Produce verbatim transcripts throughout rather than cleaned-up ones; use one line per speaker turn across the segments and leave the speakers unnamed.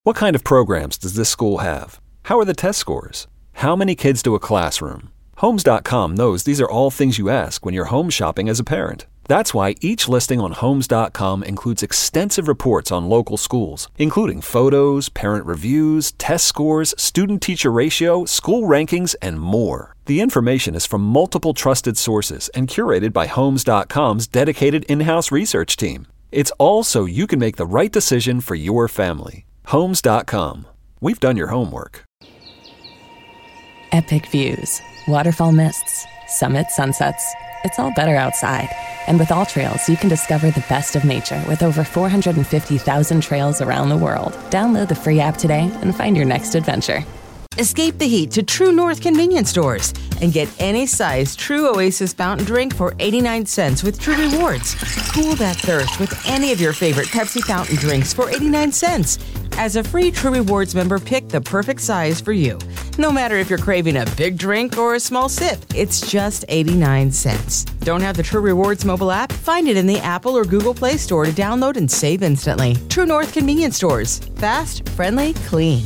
What kind of programs does this school have? How are the test scores? How many kids do a classroom? Homes dot com knows these are all things you ask when you're home shopping as a parent. That's why each listing on Homes dot com includes extensive reports on local schools, including photos, parent reviews, test scores, student-teacher ratio, school rankings, and more. The information is from multiple trusted sources and curated by Homes dot com's dedicated in-house research team. It's all so you can make the right decision for your family. Homes dot com. We've done your homework.
Epic views, waterfall mists, summit sunsets. It's all better outside. And with All Trails, you can discover the best of nature with over four hundred fifty thousand trails around the world. Download the free app today and find your next adventure.
Escape the heat to True North convenience stores and get any size True Oasis fountain drink for eighty-nine cents with True Rewards. Cool that thirst with any of your favorite Pepsi fountain drinks for eighty-nine cents. As a free True Rewards member, pick the perfect size for you. No matter if you're craving a big drink or a small sip, it's just eighty-nine cents. Don't have the True Rewards mobile app? Find it in the Apple or Google Play Store to download and save instantly. True North convenience stores. Fast, friendly, clean.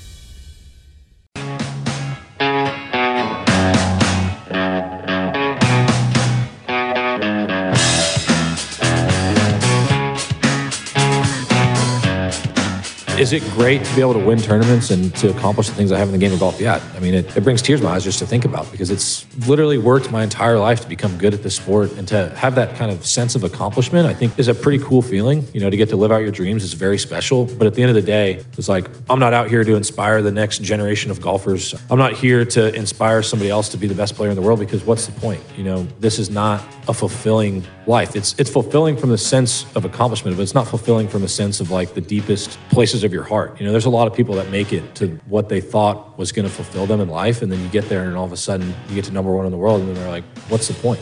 Is it great to be able to win tournaments and to accomplish the things I have in the game of golf? Yeah. I mean, it, it brings tears to my eyes just to think about, because it's literally worked my entire life to become good at this sport, and to have that kind of sense of accomplishment, I think, is a pretty cool feeling. You know, to get to live out your dreams is very special. But at the end of the day, it's like, I'm not out here to inspire the next generation of golfers. I'm not here to inspire somebody else to be the best player in the world, because what's the point? You know, this is not a fulfilling life. It's it's fulfilling from the sense of accomplishment, but it's not fulfilling from the sense of like the deepest places of your heart. You know, there's a lot of people that make it to what they thought was going to fulfill them in life, and then you get there and all of a sudden you get to number one in the world, and then they're like, what's the point?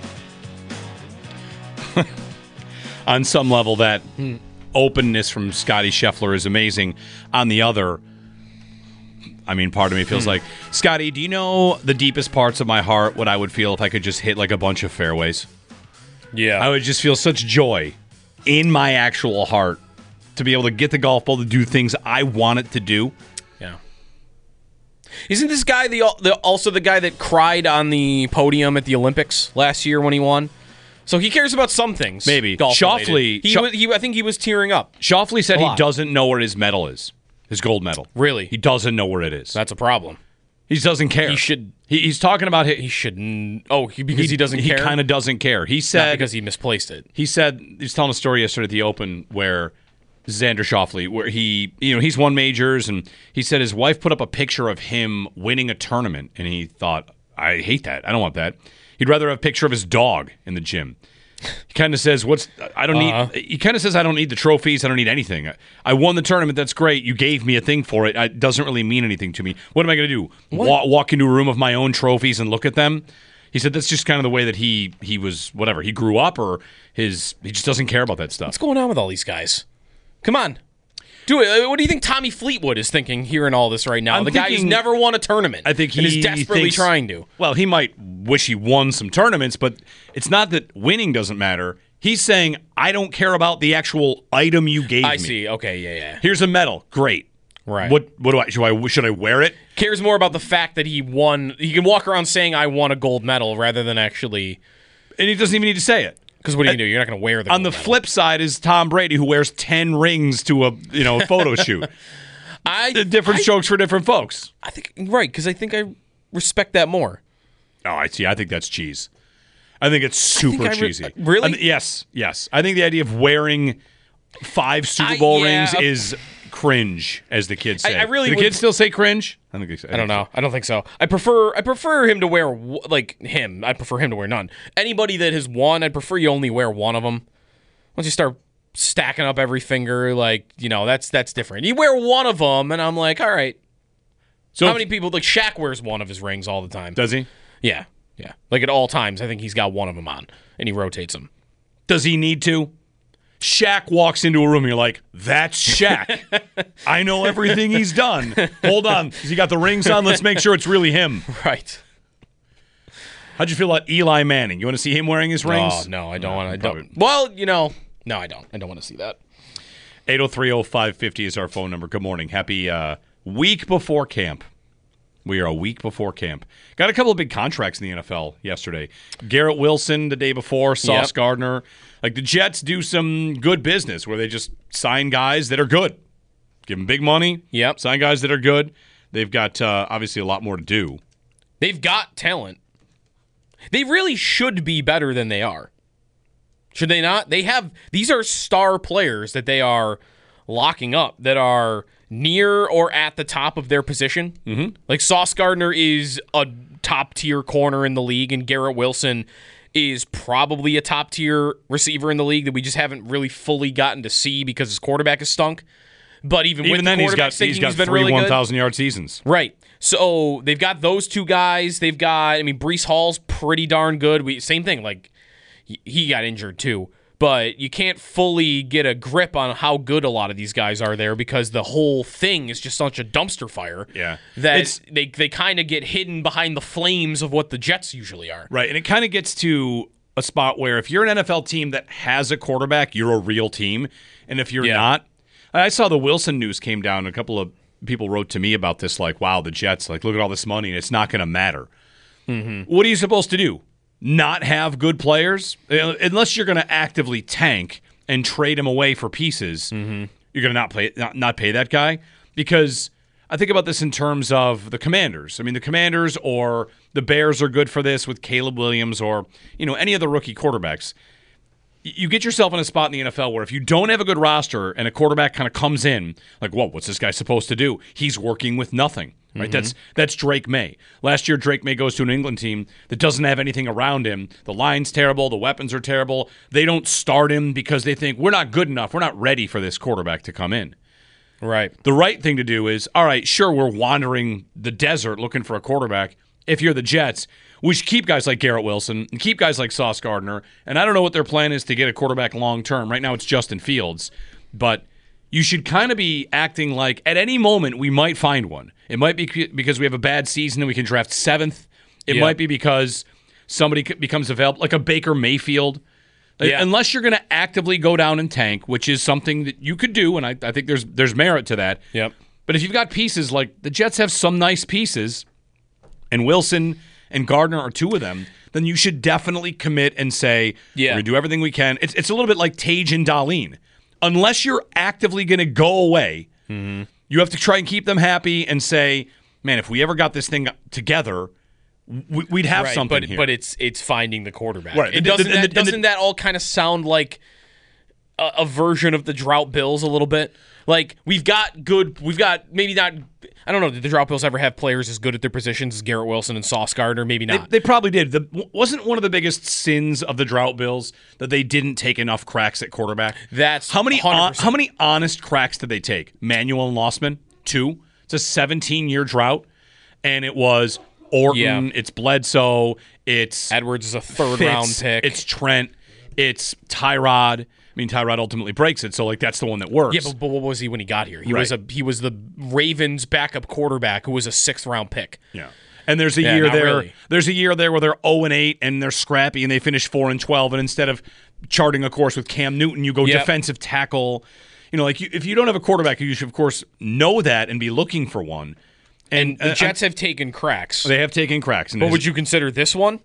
On some level, that openness from Scotty Scheffler is amazing. On the other, I mean, part of me feels like, Scotty, do you know the deepest parts of my heart, what I would feel if I could just hit like a bunch of fairways?
Yeah.
I would just feel such joy in my actual heart to be able to get the golf ball to do things I want it to do.
Yeah. Isn't this guy the, the also the guy that cried on the podium at the Olympics last year when he won? So he cares about some things.
Maybe.
Golf
Schauffele.
he, was, he, I think he was tearing up.
Schauffele said
A
he
lot.
doesn't know where his medal is, his gold medal.
Really?
He doesn't know where it is.
That's a problem.
He just doesn't care.
He should.
He, he's talking about it.
He shouldn't. Oh, he, because he, he doesn't
he
care?
He kind of doesn't care. He said.
Not because he misplaced it.
He said, he was telling a story yesterday at the Open where Xander Schauffele, where he, you know, he's won majors, and he said his wife put up a picture of him winning a tournament, and he thought, I hate that. I don't want that. He'd rather have a picture of his dog in the gym. He kind of says, "What's? I don't
Uh-huh.
need." He kind of says, "I don't need the trophies. I don't need anything. I, I won the tournament. That's great. You gave me a thing for it. It doesn't really mean anything to me. What am I going to do? Walk, walk into a room of my own trophies and look at them?" He said that's just kind of the way that he he was. Whatever he grew up, or his he just doesn't care about that stuff.
What's going on with all these guys? Come on. Do it. What do you think Tommy Fleetwood is thinking hearing all this right now?
I'm
the guy who's
thinking-
never won a tournament.
I think he
and is desperately
thinks-
trying to.
Well, he might wish he won some tournaments, but it's not that winning doesn't matter. He's saying, I don't care about the actual item you gave
I
me.
see. Okay, yeah, yeah.
Here's a medal. Great.
Right.
What what do I should I should I wear it?
Cares more about the fact that he won. He can walk around saying, I won a gold medal, rather than actually.
And he doesn't even need to say it.
Because what are you going to do? You're not going to wear the
On
gold
the
medal.
flip side is Tom Brady, who wears ten rings to a you know photo shoot.
I,
Different
I,
strokes for different folks.
I think, right, because I think I respect that more.
Oh, I see. I think that's cheese. I think it's super
I re-
cheesy.
really?
I th- yes, yes. I think the idea of wearing five Super
I-
Bowl
yeah.
rings is cringe, as the kids
I-
say.
I really
Do the
would-
kids still say cringe? I think they say.
I don't know. I don't think so. I prefer I prefer him to wear, w- like, him. I prefer him to wear none. Anybody that has won, I'd prefer you only wear one of them. Once you start stacking up every finger, like, you know, that's that's different. You wear one of them, and I'm like, all right.
So
How
if-
many people, like, Shaq wears one of his rings all the time.
Does he?
Yeah, yeah. Like, at all times, I think he's got one of them on, and he rotates them.
Does he need to? Shaq walks into a room and you're like, that's Shaq. I know everything he's done. Hold on. Has he got the rings on? Let's make sure it's really him.
Right.
How'd you feel about Eli Manning? You want to see him wearing his rings?
Oh, no, I don't
No,
want to. I
probably-
don't. Well, you know, no, I don't. I don't want to see that.
eight oh three oh five five oh is our phone number. Good morning. Happy uh, week before camp. We are a week before camp. Got a couple of big contracts in the N F L yesterday. Garrett Wilson the day before, Sauce
Yep.
Gardner. Like the Jets do some good business where they just sign guys that are good. Give them big money.
Yep.
Sign guys that are good. They've got uh, obviously a lot more to do.
They've got talent. They really should be better than they are. Should they not? They have these are star players that they are locking up that are near or at the top of their position. Mm-hmm. Like Sauce Gardner is a top tier corner in the league, and Garrett Wilson is probably a top tier receiver in the league that we just haven't really fully gotten to see because his quarterback is stunk. But even,
Even
with
then,
the
he's got
quarterback
he's got
he's been
three
really
one
good.
thousand yard seasons.
Right. So they've got those two guys. They've got, I mean, Breece Hall's pretty darn good. We same thing. Like he- he got injured too. But you can't fully get a grip on how good a lot of these guys are there because the whole thing is just such a dumpster fire.
Yeah.
That
It's-
they they kind of get hidden behind the flames of what the Jets usually are.
Right, and it kind of gets to a spot where if you're an N F L team that has a quarterback, you're a real team. And if you're
Yeah.
not, I saw the Wilson news came down. A couple of people wrote to me about this, like, wow, the Jets, like, look at all this money, and it's not going to matter. Mm-hmm. What are you supposed to do? Not have good players? Unless you're going to actively tank and trade him away for pieces, mm-hmm. you're going to not play not, not pay that guy? Because I think about this in terms of the Commanders. I mean, the Commanders or the Bears are good for this with Caleb Williams or, you know, any of the rookie quarterbacks. You get yourself in a spot in the N F L where if you don't have a good roster and a quarterback kind of comes in, like, whoa, what's this guy supposed to do? He's working with nothing, right? Mm-hmm. That's that's Drake May. Last year, Drake May goes to an England team that doesn't have anything around him. The line's terrible. The weapons are terrible. They don't start him because they think, we're not good enough. We're not ready for this quarterback to come in.
Right.
The right thing to do is, all right, sure, we're wandering the desert looking for a quarterback. If you're the Jets, we should keep guys like Garrett Wilson and keep guys like Sauce Gardner. And I don't know what their plan is to get a quarterback long term. Right now it's Justin Fields. But you should kind of be acting like at any moment we might find one. It might be because we have a bad season and we can draft seventh. It
Yeah.
might be because somebody becomes available, like a Baker Mayfield. Like,
Yeah.
Unless you're going to actively go down and tank, which is something that you could do, and I, I think there's there's merit to that.
Yep.
But if you've got pieces like the Jets have some nice pieces, and Wilson and Gardner are two of them, then you should definitely commit and say,
Yeah.
we're going to do everything we can. It's it's a little bit like Tage and Darlene. Unless you're actively going to go away,
Mm-hmm.
you have to try and keep them happy and say, man, if we ever got this thing together, we, we'd have
Right,
something
but,
here.
But it's it's finding the quarterback.
Right.
It
The- the-
doesn't
and the-
that,
and the-
doesn't that all kind of sound like a, a version of the Drought Bills a little bit? Like we've got good, we've got maybe not. I don't know. Did the Drought Bills ever have players as good at their positions as Garrett Wilson and Sauce Gardner? Maybe
They,
not.
they probably did. The, wasn't one of the biggest sins of the Drought Bills that they didn't take enough cracks at quarterback?
That's
how many.
one hundred
On,
percent.
how many honest cracks did they take? Manuel and Lossman, two. It's a seventeen-year drought, and it was Orton.
Yeah.
It's Bledsoe. It's
Edwards is a third
Fitz,
round pick.
It's Trent. It's Tyrod. I mean, Tyrod ultimately breaks it, so like that's the one that works.
yeah, but, but what was he when he got here? He
Right.
was a he was the Ravens backup quarterback who was a sixth round pick.
Yeah. And there's a
Yeah,
year
not
there.
really.
There's a year there where they're oh and eight and they're scrappy and they finish four and twelve. And instead of charting a course with Cam Newton, you go
Yep.
defensive tackle. You know, like you, if you don't have a quarterback, you should of course know that and be looking for one. And,
The
uh,
Jets have taken cracks.
they have taken cracks. And
But
it
would
is-
you consider this one?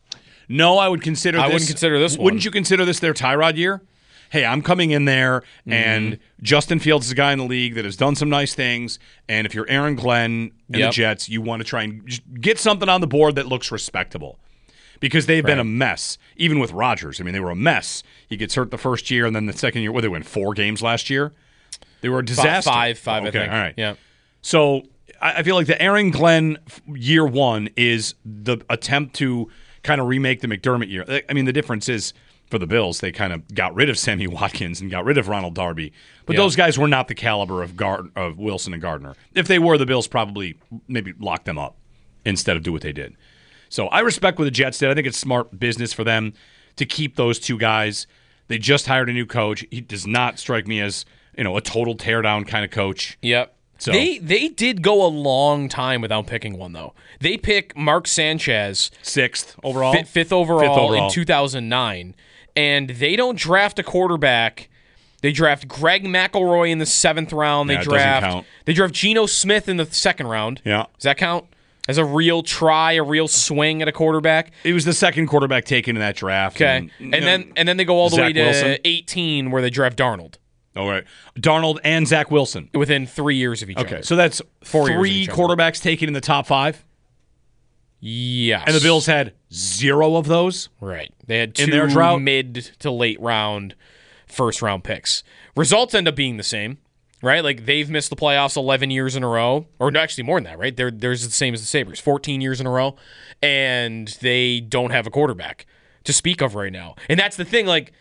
No, I would consider.
I
this,
wouldn't consider this
Wouldn't
one.
you consider this their Tyrod year? Hey, I'm coming in there,
Mm-hmm.
and Justin Fields is a guy in the league that has done some nice things. And if you're Aaron Glenn and
Yep.
the Jets, you want to try and just get something on the board that looks respectable. Because they've been
Right.
a mess, even with Rodgers. I mean, they were a mess. He gets hurt the first year, and then the second year, well, they win four games last year. They were a disaster.
Five, five,
okay,
I think.
all right.
Yeah.
So I I feel like the Aaron Glenn f- year one is the attempt to kind of remake the McDermott year. I mean, the difference is for the Bills, they kind of got rid of Sammy Watkins and got rid of Ronald Darby. But
Yeah.
those guys were not the caliber of Gar- of Wilson and Gardner. If they were, the Bills probably maybe locked them up instead of do what they did. So I respect what the Jets did. I think it's smart business for them to keep those two guys. They just hired a new coach. He does not strike me as, you know, a total teardown kind of coach.
Yep.
So-
They they did go a long time without picking one though. They pick Mark Sanchez
Sixth overall.
fi- fifth overall,
Fifth overall.
in two thousand nine, and they don't draft a quarterback. They draft Greg McElroy in the seventh round. They
Yeah, it doesn't
draft
count.
They draft Geno Smith in the second round.
Yeah.
Does that count as a real try, a real swing at a quarterback?
He was the second quarterback taken in that draft.
Okay,
And,
and, then and then they go all the
Zach
way to
Wilson.
eighteen, where they draft Darnold
All right. Darnold and Zach Wilson.
within three years of each
Okay,
other.
so that's
Four years of
three
each other.
quarterbacks taken in the top five,
Yes.
and the Bills had zero of those.
Right. They had
In
two
their drought?
mid to late round first round picks. Results end up being the same, right? Like they've missed the playoffs eleven years in a row, or no, actually more than that, right? They're there's the same as the Sabres, fourteen years in a row, and they don't have a quarterback to speak of right now. And that's the thing, like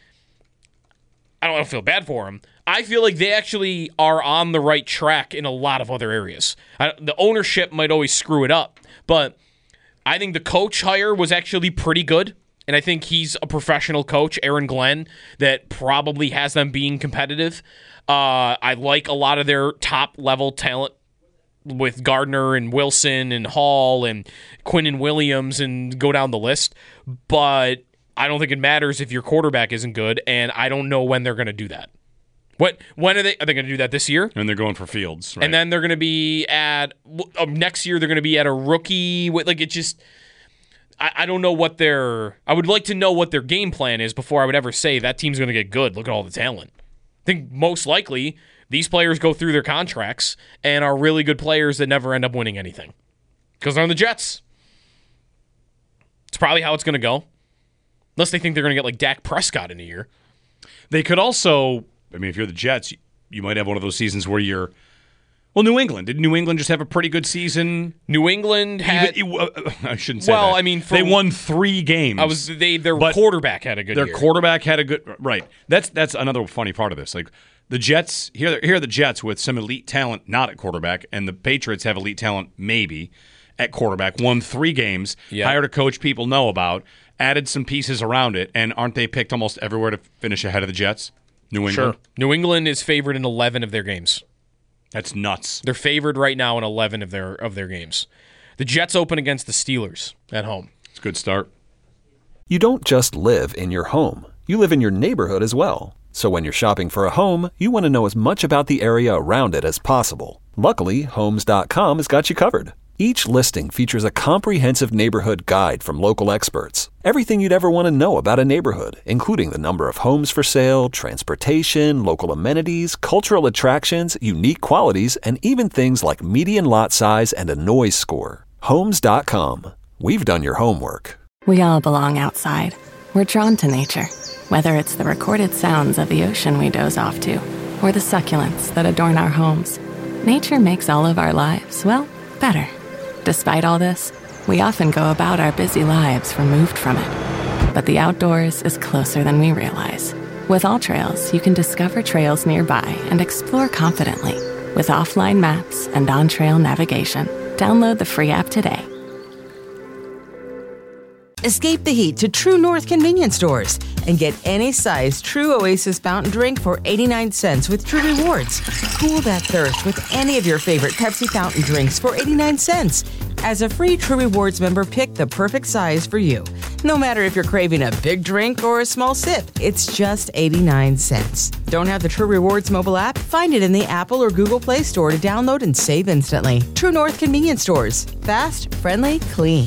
I don't feel bad for them. I feel like they actually are on the right track in a lot of other areas. I, the ownership might always screw it up, but I think the coach hire was actually pretty good, and I think he's a professional coach, Aaron Glenn, that probably has them being competitive. Uh, I like a lot of their top-level talent with Gardner and Wilson and Hall and Quinn and Williams and go down the list, but I don't think it matters if your quarterback isn't good, and I don't know when they're going to do that. What? When are they? Are they going to do that this year?
And they're going for Fields, right?
And then they're going to be at uh, next year. They're going to be at a rookie. Like it just, I, I don't know what their. I would like to know what their game plan is before I would ever say that team's going to get good. Look at all the talent. I think most likely these players go through their contracts and are really good players that never end up winning anything because they're on the Jets. It's probably how it's going to go, unless they think they're going to get like Dak Prescott in a year.
They could also. I mean, if you're the Jets, you, you might have one of those seasons where you're. Well, New England. Did New England just have a pretty good season?
New England had.
Even, uh, I shouldn't say
Well,
that.
I mean, for-
they won three games.
I was they their
But
quarterback had a good
Their
year.
quarterback had a good. Right. That's that's another funny part of this. Like the Jets here. Here are the Jets with some elite talent, not at quarterback, and the Patriots have elite talent, maybe at quarterback. Won three games.
Yeah.
Hired a coach people know about. Added some pieces around it, and aren't they picked almost everywhere to finish ahead of the Jets? New England.
Sure. New England is favored in eleven of their games.
That's nuts.
They're favored right now in eleven of their of their games. The Jets open against the Steelers at home.
It's a good start.
You don't just live in your home. You live in your neighborhood as well. So when you're shopping for a home, you want to know as much about the area around it as possible. Luckily, Homes dot com has got you covered. Each listing features a comprehensive neighborhood guide from local experts. Everything you'd ever want to know about a neighborhood, including the number of homes for sale, transportation, local amenities, cultural attractions, unique qualities, and even things like median lot size and a noise score. Homes dot com. We've done your homework.
We all belong outside. We're drawn to nature, whether it's the recorded sounds of the ocean we doze off to, or the succulents that adorn our homes. Nature makes all of our lives, well, better. Despite all this, we often go about our busy lives removed from it. But the outdoors is closer than we realize. With All Trails, you can discover trails nearby and explore confidently with offline maps and on-trail navigation. Download the free app today.
Escape the heat to True North convenience stores and get any size True Oasis fountain drink for eighty-nine cents with True Rewards. Cool that thirst with any of your favorite Pepsi fountain drinks for eighty-nine cents. As a free True Rewards member, pick the perfect size for you. No matter if you're craving a big drink or a small sip, it's just eighty-nine cents. Don't have the True Rewards mobile app? Find it in the Apple or Google Play Store to download and save instantly. True North convenience stores. Fast, friendly, clean.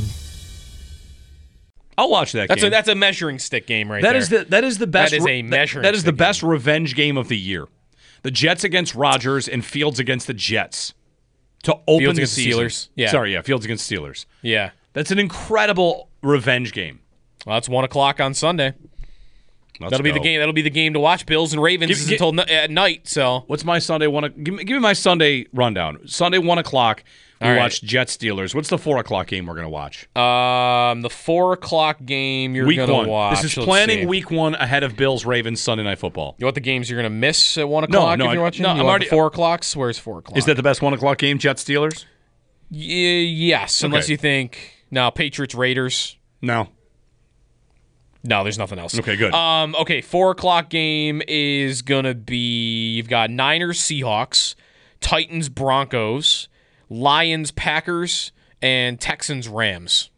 I'll watch that
That's
game.
a that's a measuring stick game right
That
there.
is the that is the best.
That is a
re-
measuring
That is the
stick
best
game.
revenge game of the year. The Jets against Rodgers and Fields against the Jets to open
Fields
the
against the
season.
Steelers? Yeah.
Sorry, yeah, Fields against Steelers.
Yeah.
That's an incredible revenge game.
Well, that's one o'clock on Sunday.
Let's
That'll be the
go.
game. That'll be the game to watch. Bills and Ravens
Give-
is
give-
until n- at night. So
What's my Sunday one? o- Give me, give me my Sunday rundown. Sunday one o'clock. We
All right.
watch Jets Steelers. What's the four o'clock game we're gonna watch?
um, the four o'clock game you're
week
gonna
one.
watch.
This is
Let's
planning
see.
week one ahead of Bills Ravens Sunday Night Football.
You know what the games you're gonna miss at one
No,
o'clock
no,
if you're
I-
watching?
no,
You
I'm
want
already-
the four o'clocks. Where's four o'clock?
Is that the best one o'clock game? Jets Steelers?
Y- yes, unless
Okay.
you think no Patriots Raiders.
No.
No, there's nothing else.
Okay, good.
Um, okay, four o'clock game is gonna be you've got Niners Seahawks, Titans Broncos, Lions Packers, and Texans Rams.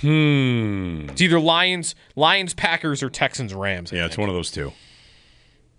Hmm.
It's either Lions Lions Packers or Texans Rams. I
Yeah, it's
think.
one of those two.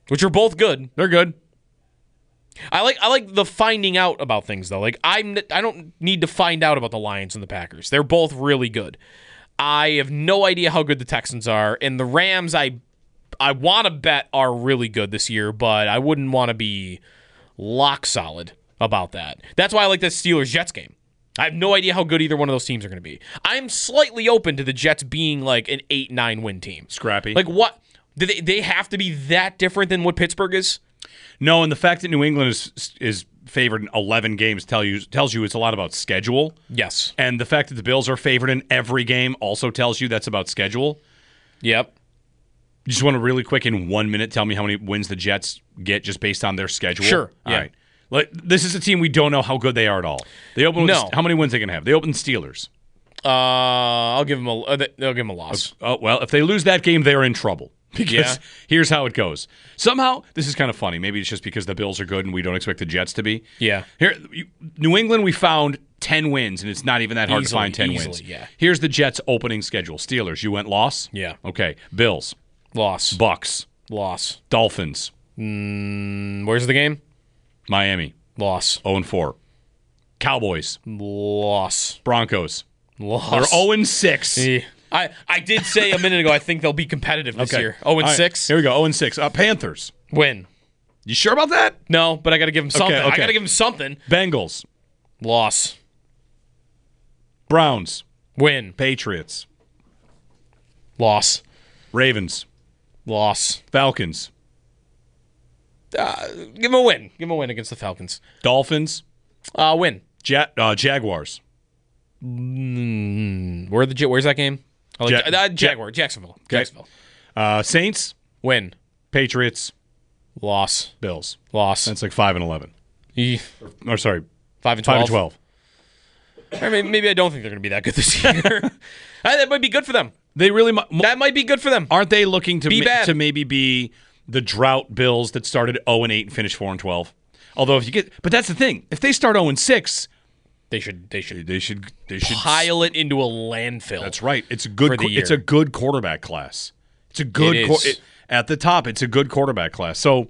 which are both good.
They're good.
I like I like the finding out about things though. Like I'm I don't need to find out about the Lions and the Packers. They're both really good. I have no idea how good the Texans are, and the Rams I I want to bet are really good this year, but I wouldn't want to be lock solid about that. That's why I like the Steelers-Jets game. I have no idea how good either one of those teams are going to be. I'm slightly open to the Jets being like an eight nine win team.
Scrappy.
Like what? Do they, they have to be that different than what Pittsburgh is?
No, and the fact that New England is is favored in eleven games tell you tells you it's a lot about schedule.
Yes.
And the fact that the Bills are favored in every game also tells you that's about schedule.
Yep.
You just want to really quick in one minute tell me how many wins the Jets get just based on their schedule?
Sure.
All
yeah.
right. Like, this is a team we don't know how good they are at all. They open with
No.
how many wins they can have? They open Steelers.
Uh, I'll give them a. Uh, they'll give them a loss.
Oh, well, if they lose that game, they're in trouble. Because
Yeah.
here's how it goes. Somehow, this is kind of funny. Maybe it's just because the Bills are good and we don't expect the Jets to be.
Yeah.
Here, you, New England, we found ten wins, and it's not even that hard
Easily,
to find ten
easily,
wins.
yeah.
Here's the Jets' opening schedule. Steelers, you went loss?
Yeah.
Okay. Bills,
Loss.
Bucks,
Loss.
Dolphins,
Mm, where's the game?
Miami,
Loss.
oh and four. Cowboys,
Loss.
Broncos.
Loss.
They're oh and six.
Eh. I, I did say a minute ago I think they'll be competitive this year. oh and
All right,
six.
Here we go. oh and six. Uh, Panthers.
Win.
You sure about that?
No, but I got to give them something.
okay.
I got to give them something.
Bengals.
Loss.
Browns.
Win.
Patriots.
Loss.
Ravens.
Loss.
Falcons.
Uh, give them a win. Give them a win against the Falcons.
Dolphins.
Uh, win.
Ja- uh, Jaguars.
Mm, where the where's that game? I like
Ja-
uh, Jaguar, Jacksonville. Jacksonville.
Uh, Saints.
Win.
Patriots.
Loss.
Bills.
Loss.
That's like five and eleven.
Eh,
Or sorry,
Five and
five
twelve.
and twelve.
Or maybe, maybe I don't think they're going to be that good this year. Uh, that might be good for them.
They really mu-
That might be good for them.
aren't they looking to
Be
ma-
bad.
to maybe be the drought Bills that started oh and eight and finished four and twelve. Although if you get, but that's the thing. If they start oh and six,
They should. They should
they should they should
pile it into a landfill.
That's right. It's a good.
for the
qu- It's
year.
a good quarterback class. It's a good
It
qu-
is.
it- at the top. It's a good quarterback class. So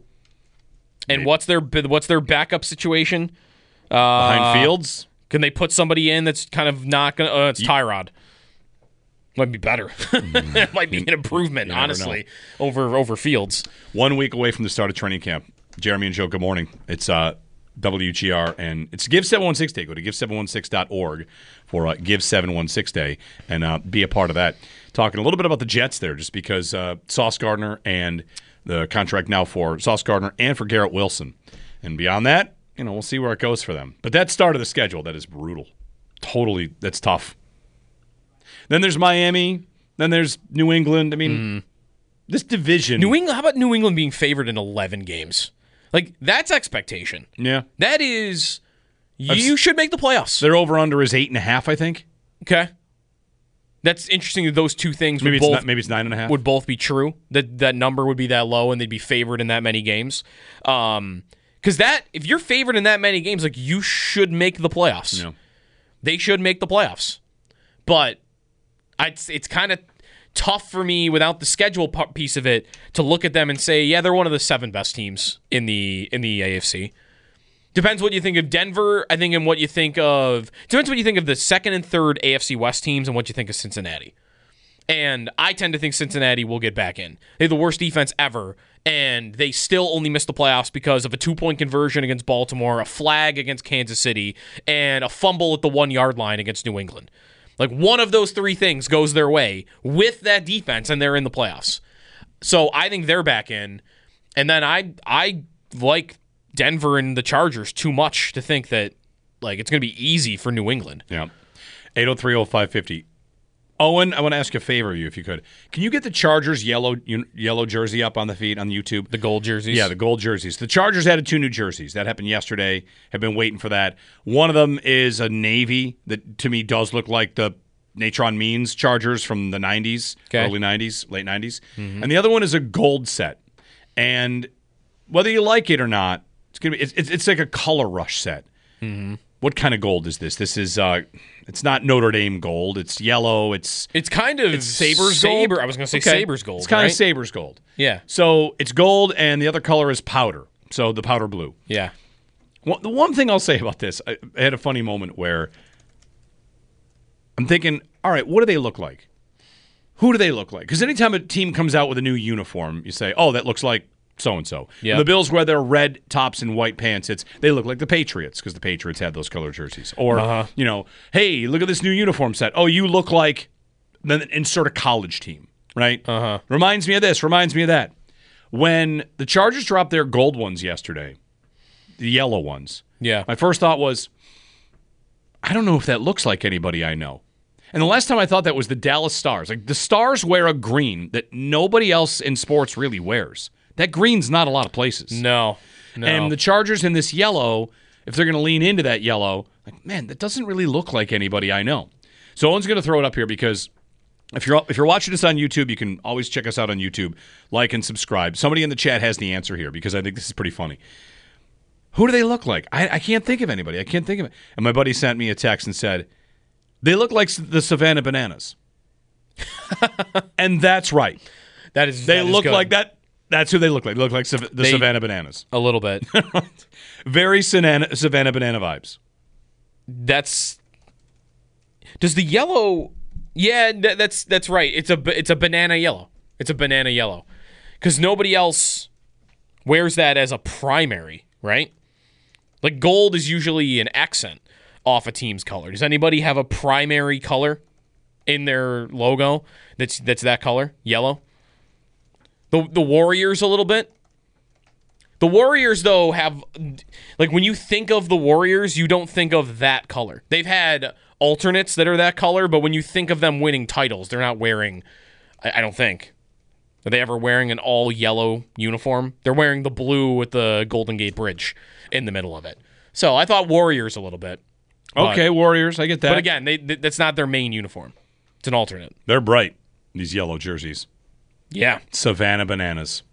And what's their what's their backup situation?
behind Fields,
Can they put somebody in that's kind of not gonna? Uh, it's Tyrod. Might be better. It might be an improvement,
never
honestly, over over Fields.
one week away from the start of training camp. Jeremy and Joe, good morning. It's uh, W G R and it's Give seven one six Day. Go to give seven one six dot org for uh, Give seven one six Day and uh, be a part of that. Talking a little bit about the Jets there, just because uh, Sauce Gardner and the contract now for Sauce Gardner and for Garrett Wilson. And beyond that, you know, we'll see where it goes for them. But that start of the schedule, that is brutal. Totally, that's tough. Then there's Miami. Then there's New England. I mean, this division.
New England. How about New England being favored in eleven games? Like that's expectation.
Yeah.
That is. You should make the playoffs.
Their over-under is eight and a half, I think.
Okay. That's interesting that those two things
Maybe
would
it's
both
not, maybe it's nine and a half.
would both be true. That that number would be that low and they'd be favored in that many games. Um because that if you're favored in that many games, like you should make the playoffs.
Yeah.
They should make the playoffs. But I, it's, it's kind of tough for me without the schedule p- piece of it to look at them and say, yeah, they're one of the seven best teams in the in the A F C. Depends what you think of Denver, I think, and what you think of... Depends what you think of the second and third A F C West teams and what you think of Cincinnati. And I tend to think Cincinnati will get back in. They have the worst defense ever, and they still only missed the playoffs because of a two-point conversion against Baltimore, a flag against Kansas City, and a fumble at the one-yard line against New England. Like, one of those three things goes their way with that defense, and they're in the playoffs. So I think they're back in. And then I I like... Denver and the Chargers too much to think that like it's going to be easy for New England.
Yeah. eight oh three oh five fifty. Owen, I want to ask you a favor of you if you could. Can you get the Chargers yellow yellow jersey up on the feed on YouTube?
The gold jerseys?
Yeah, the gold jerseys. The Chargers added two new jerseys. That happened yesterday. Have been waiting for that. One of them is a navy that to me does look like the Natron Means Chargers from the nineties,
Okay.
early nineties, late nineties. Mm-hmm. And the other one is a gold set. And whether you like it or not, It's gonna be. It's, it's it's like a color rush set.
Mm-hmm.
what kind of gold is this? This is uh, it's not Notre Dame gold. It's yellow. It's
It's kind of
it's Sabres
Sabre.
gold.
I was going to say
Okay.
Sabres gold.
It's kind
right?
of Sabres gold.
Yeah.
So it's gold, and the other color is powder. So the powder blue.
Yeah.
Well, the one thing I'll say about this, I, I had a funny moment where I'm thinking, all right, what do they look like? Who do they look like? Because anytime a team comes out with a new uniform, you say, oh, that looks like so-and-so.
Yeah.
The Bills wear their red tops and white pants. It's they look like the Patriots because the Patriots had those color jerseys. Or,
Uh-huh.
you know, hey, look at this new uniform set. Oh, you look like, then insert a college team, right?
Uh-huh.
Reminds me of this, reminds me of that. When the Chargers dropped their gold ones yesterday, the yellow ones,
Yeah.
my first thought was, I don't know if that looks like anybody I know. And the last time I thought that was the Dallas Stars. Like the Stars wear a green that nobody else in sports really wears. That green's not a lot of places.
No. No.
And the Chargers in this yellow, if they're going to lean into that yellow, like, man, that doesn't really look like anybody I know. So Owen's going to throw it up here because if you're if you're watching us on YouTube, you can always check us out on YouTube, like and subscribe. Somebody in the chat has the answer here because I think this is pretty funny. Who do they look like? I, I can't think of anybody. I can't think of it. And my buddy sent me a text and said, they look like the Savannah Bananas. And that's right.
that is
They
that is
look
good.
like that. That's who they look like. They look like Sav- the
They-
Savannah Bananas.
a little bit.
Very Savannah, Savannah Banana vibes.
That's Does the yellow Yeah, th- that's that's right. It's a b- it's a banana yellow. It's a banana yellow. Cuz nobody else wears that as a primary, right? Like gold is usually an accent off a team's color. Does anybody have a primary color in their logo that's that's that color? Yellow? The the Warriors a little bit. The Warriors, though, have, like, when you think of the Warriors, you don't think of that color. They've had alternates that are that color, but when you think of them winning titles, they're not wearing, I, I don't think. Are they ever wearing an all-yellow uniform? They're wearing the blue with the Golden Gate Bridge in the middle of it. So I thought Warriors a little bit. But,
Okay, Warriors, I get that.
But again, they, they, that's not their main uniform. It's an alternate.
They're bright, these yellow jerseys.
Yeah.
Savannah Bananas.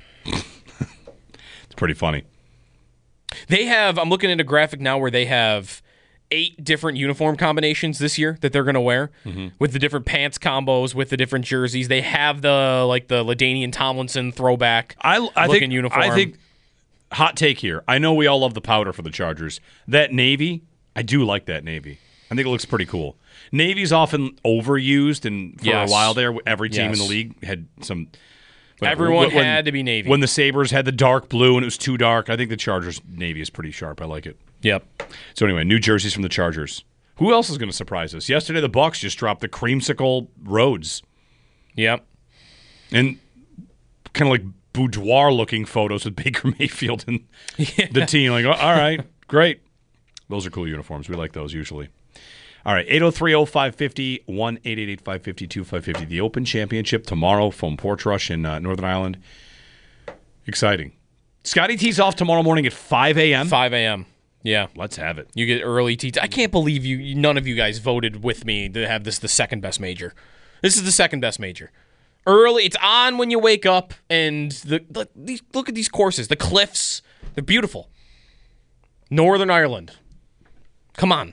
It's pretty funny.
They have, I'm looking at a graphic now where they have eight different uniform combinations this year that they're going to wear
Mm-hmm.
with the different pants combos, with the different jerseys. They have the, like, the LaDainian Tomlinson throwback
I, I
looking
think,
uniform.
I think, hot take here. I know we all love the powder for the Chargers. That navy, I do like that navy. I think it looks pretty cool. Navy's often overused, and for
Yes.
a while there, every team in
Yes.
the league had some. whatever.
Everyone
When-
had to be navy.
When the Sabres had the dark blue and it was too dark, I think the Chargers navy is pretty sharp. I like it.
Yep.
So anyway, new jerseys from the Chargers. Who else is going to surprise us? Yesterday, the Bucs just dropped the creamsicle roads
Yep.
and kind of like boudoir-looking photos with Baker Mayfield and the team. Like, oh, all right, great. Those are cool uniforms. We like those usually. All right, eight oh three oh five five oh, one eight eight eight five five two five five oh. The Open Championship tomorrow, Foam Porch Rush in uh, Northern Ireland. Exciting. Scotty tees off tomorrow morning at five a.m.
five a.m. Yeah.
Let's have it.
You get early T. I can't believe you. None of you guys voted with me to have this the second best major. This is the second best major. Early, it's on when you wake up, and the, the these, look at these courses. The cliffs, they're beautiful. Northern Ireland. Come on.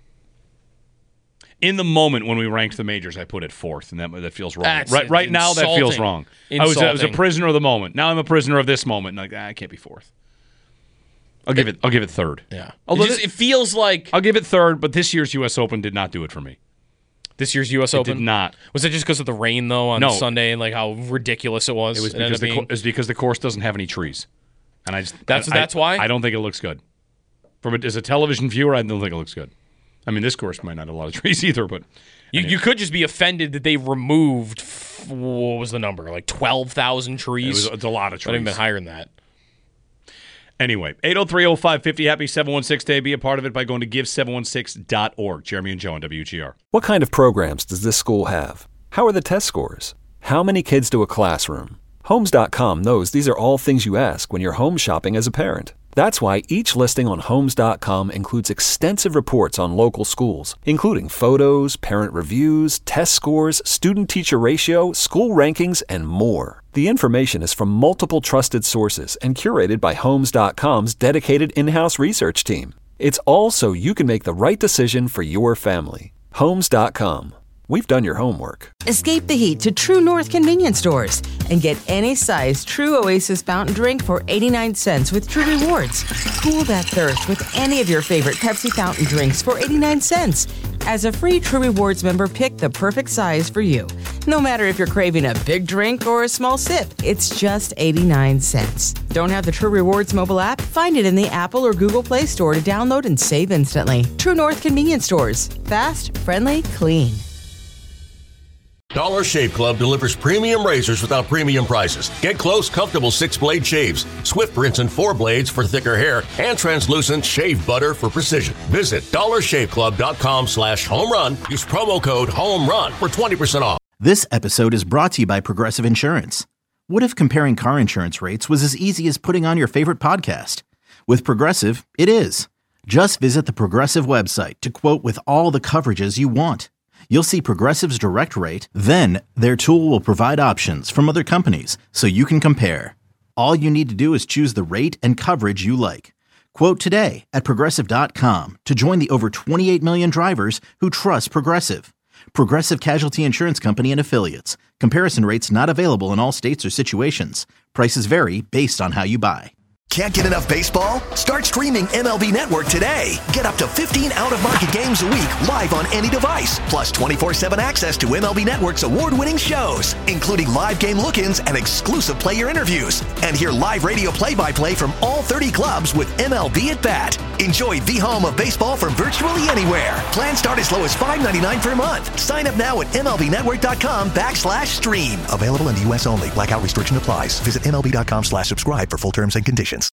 In the moment when we ranked the majors, I put it fourth, and that that feels wrong.
That's
right, right now that feels
insulting.
wrong. I was, I was a
Insulting.
prisoner of the moment. Now I'm a prisoner of this moment. Like, ah, I can't be fourth. I'll give it. I'll give it third.
Yeah.
Although
it, just, it feels like
I'll give it third, but this year's U S Open did not do it for me.
this year's U S
It
Open
did not.
Was it just because of the rain though on
No.
Sunday and like how ridiculous it was?
It was
ended
because
up
the
being?
co- it was because the course doesn't have any trees, and I just
That's-
I-
that's
I-
why?
I don't think it looks good. From a, as a television viewer, I don't think it looks good. I mean, this course might not have a lot of trees either, but
You, you could just be offended that they removed, f- what was the number, like twelve thousand
it
trees?
was, it's a lot of
Might have
trees.
been higher than that.
Anyway, eight oh three oh five five oh, happy seven one six day. Be a part of it by going to give seven one six dot org. Jeremy and Joe on W G R.
What kind of programs does this school have? How are the test scores? How many kids do a classroom? Homes dot com knows these are all things you ask when you're home shopping as a parent. That's why each listing on Homes dot com includes extensive reports on local schools, including photos, parent reviews, test scores, student-teacher ratio, school rankings, and more. The information is from multiple trusted sources and curated by Homes dot com's dedicated in-house research team. It's all so you can make the right decision for your family. Homes dot com. We've done your homework.
Escape the heat to True North convenience stores and get any size True Oasis fountain drink for eighty-nine cents with True Rewards. Cool that thirst with any of your favorite Pepsi fountain drinks for eighty-nine cents. As a free True Rewards member, pick the perfect size for you. No matter if you're craving a big drink or a small sip, it's just eighty-nine cents. Don't have the True Rewards mobile app? Find it in the Apple or Google Play Store to download and save instantly. True North convenience stores. Fast, friendly, clean.
Dollar Shave Club delivers premium razors without premium prices. Get close, comfortable six-blade shaves, swift rinse and four blades for thicker hair, and translucent shave butter for precision. Visit dollar shave club dot com slash home run. Use promo code HOMERUN for twenty percent off.
This episode is brought to you by Progressive Insurance. What if comparing car insurance rates was as easy as putting on your favorite podcast? With Progressive, it is. Just visit the Progressive website to quote with all the coverages you want. You'll see Progressive's direct rate, then their tool will provide options from other companies so you can compare. All you need to do is choose the rate and coverage you like. Quote today at progressive dot com to join the over twenty-eight million drivers who trust Progressive. Progressive Casualty Insurance Company and Affiliates. Comparison rates not available in all states or situations. Prices vary based on how you buy.
Can't get enough baseball? Start streaming M L B Network today. Get up to fifteen out-of-market games a week live on any device. Plus twenty-four seven access to M L B Network's award-winning shows, including live game look-ins and exclusive player interviews. And hear live radio play-by-play from all thirty clubs with M L B at Bat. Enjoy the home of baseball from virtually anywhere. Plans start as low as five ninety-nine per month. Sign up now at MLBnetwork.com backslash stream. Available in the U S only. Blackout restriction applies. Visit MLB.com slash subscribe for full terms and conditions.